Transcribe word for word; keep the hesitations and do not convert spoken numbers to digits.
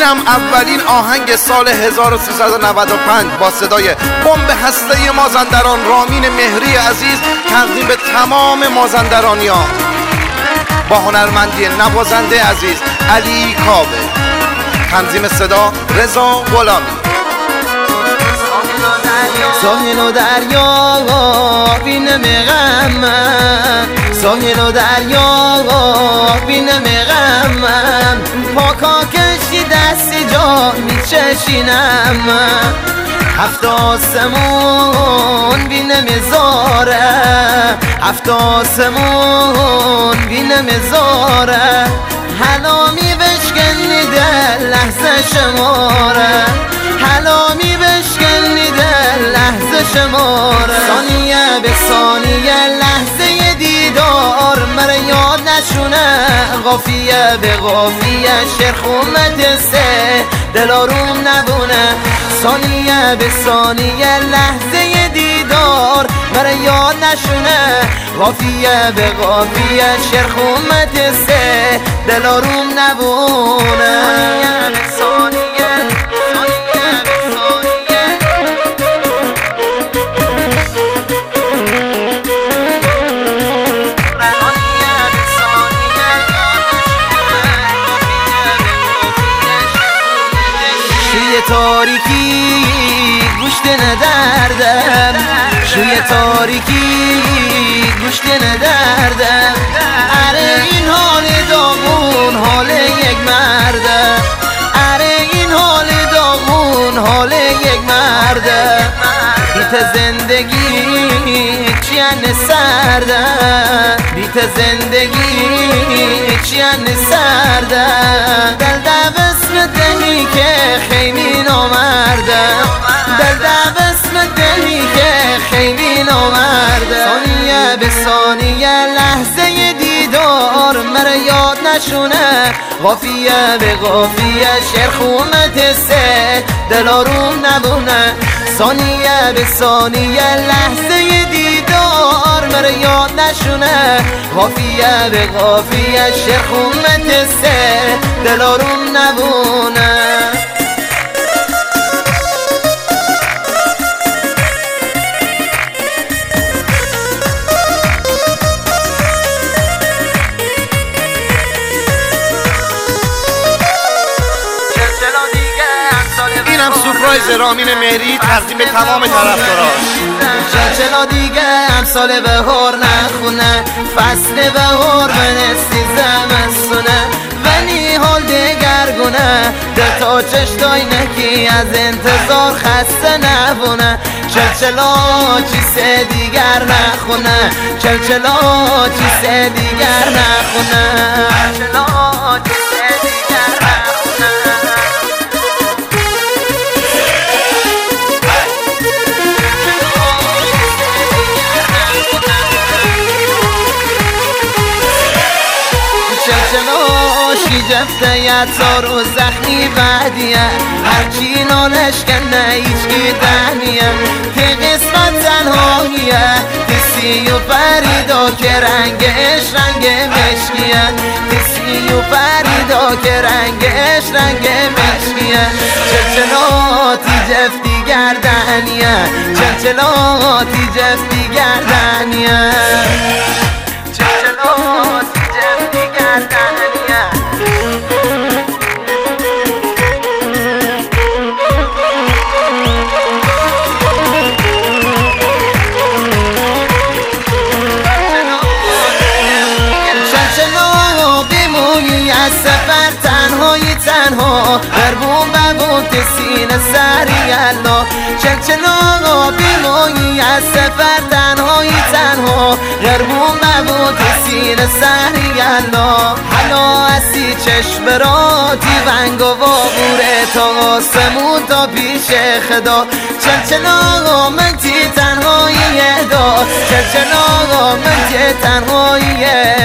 اینم اولین آهنگ سال هزار و سیصد و نود و پنج با صدای بمب هسته‌ای مازندران رامین مهری عزیز تقدیم به تمام مازندرانیان با هنرمندی نوازنده عزیز علی کاوه. تنظیم صدا رضا غلامی. ساحل و دریا بینم غم، ساحل و دریا بینم غم، پاکا کشی دست جا میچشینم، هفت آسمون بینم زاره، هفت آسمون بینم زاره، حالا می بشکنی در لحظه شماره، حالا می بشکنی در لحظه شماره، ثانیه به ثانیه لحظه دیدار مرا یاد نشونه، قافیه به قافیه شعر خومت سه دلاروم نبونه، ثانیه به ثانیه لحظه دیدار مرا یاد نشونه، قافیه به قافیه شعر خومت سه دلاروم نبونه، ثانیه به ثانیه تاریکی گوشت ندردم، شوی تاریکی گوشت ندردم، اره این حال داغون حال یک مرده، اره این حال داغون حال یک مرده، بیت زندگی چیان سرده، بیت زندگی چیان سرده، دل دو اسم دلی که خیلی نامرده، دل دو اسم دلی که خیلی نامرده، ثانیه به ثانیه لحظه دیدار مرا یاد نشونه، قافیه به قافیه شعر خومت سه دلاروم نبونه، ثانیه به ثانیه لحظه دیدار مرا یاد نشونه، قافیه به قافیه شعر خومت سه دلاروم نبونه. اینم سورپرایز رامین مهری تقدیم به تمام طرفداراش. چرا دیگه امسال بهار نخونه، فصل بهار بنستی زمستونه، ولی حال دگرگونه، ده تا چشتای نکی از انتظار خسته نبونه، چلچلا چیز دیگر نخونه، چلچلا چیز دیگر نخونه، چلچلا چیز دیگر نخونه. جفته یتار و زخمی بعدیه، هرچی نالش کنه ایچکی دهنیه، که قسمت تنهاییه، تسی و فریدا که رنگش رنگ مشکیه، تسی و فریدا که رنگش رنگ مشکیه، چلچلاتی جفتی گردنیه، چلچلاتی جفتی گردنیه، چلچلاتی جفتی گردنیه. سفر تنهایی تنها بربون ببون تسین سری الله، چلچلا بیمایی از سفر تنهایی تنها بربون ببون تسین سری الله، حالا اسی چشم راتی ونگ و وابوره تا آسمون تا پیش خدا، چلچلا من تی تنهایی دا، چلچلا من تی تنهایی